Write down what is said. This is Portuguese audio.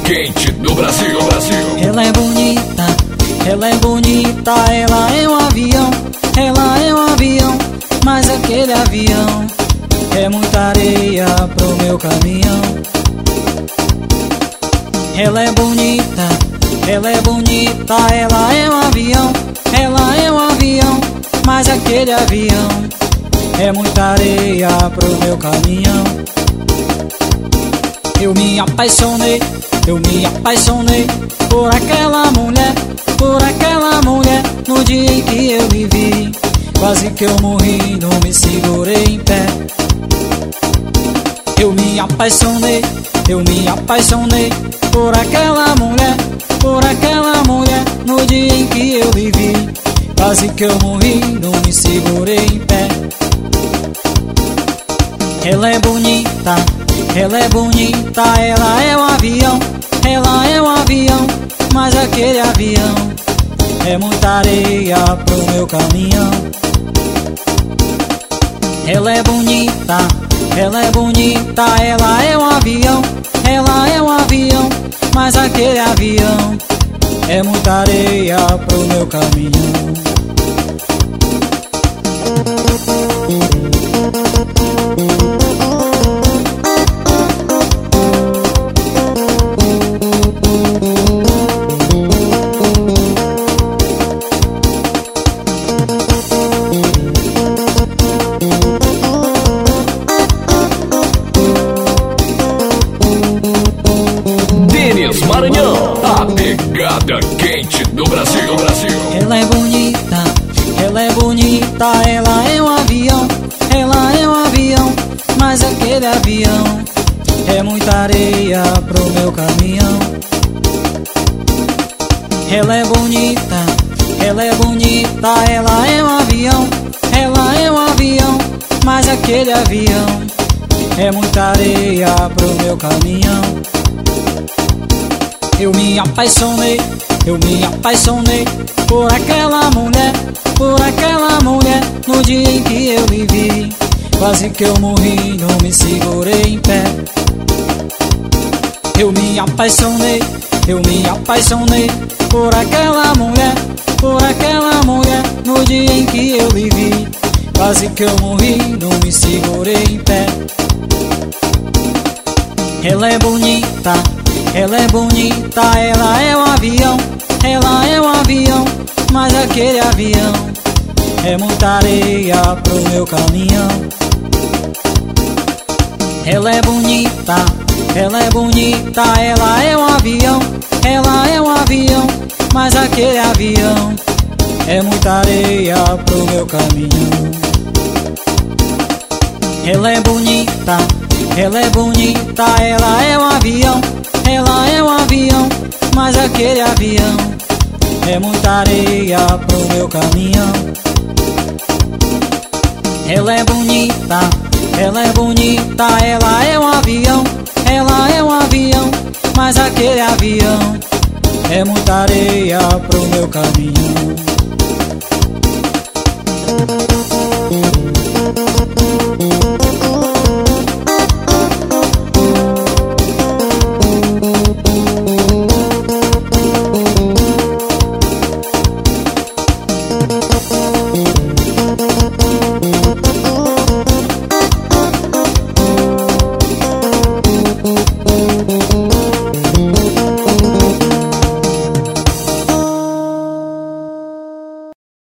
quente do Brasil. Ela é bonita, ela é bonita, ela é um avião, ela é um avião, mas aquele avião é muita areia pro meu caminhão. Ela é bonita, ela é bonita, ela é um avião, ela é um avião, mas aquele avião é muita areia pro meu caminhão. Eu me apaixonei por aquela mulher, no dia em que eu vivi. Quase que eu morri, não me segurei em pé. Eu me apaixonei por aquela mulher, no dia em que eu vivi. Quase que eu morri, não me segurei em pé. Ela é bonita, ela é bonita, ela é um avião, ela é um avião, mas aquele avião é muita areia pro meu caminhão. Ela é bonita, ela é bonita, ela é um avião, ela é um avião, mas aquele avião é muita areia pro meu caminhão. Maranhão, a pegada quente do Brasil. Ela é bonita, ela é bonita, ela é um avião, ela é um avião, mas aquele avião é muita areia pro meu caminhão. Ela é bonita, ela é bonita, ela é um avião, ela é um avião, mas aquele avião é muita areia pro meu caminhão. Eu me apaixonei por aquela mulher, no dia em que eu vivi. Quase que eu morri, não me segurei em pé. Eu me apaixonei por aquela mulher, no dia em que eu vivi. Quase que eu morri, não me segurei em pé. Ela é bonita, ela é bonita, ela é um avião, ela é um avião, mas aquele avião é muita areia pro meu caminhão. Ela é bonita, ela é bonita, ela é um avião, ela é um avião, mas aquele avião é muita areia pro meu caminhão. Ela é bonita, ela é bonita, ela é um avião, ela é um avião, mas aquele avião é muita areia pro meu caminhão. Ela é bonita, ela é bonita, ela é um avião, ela é um avião, mas aquele avião é muita areia pro meu caminhão.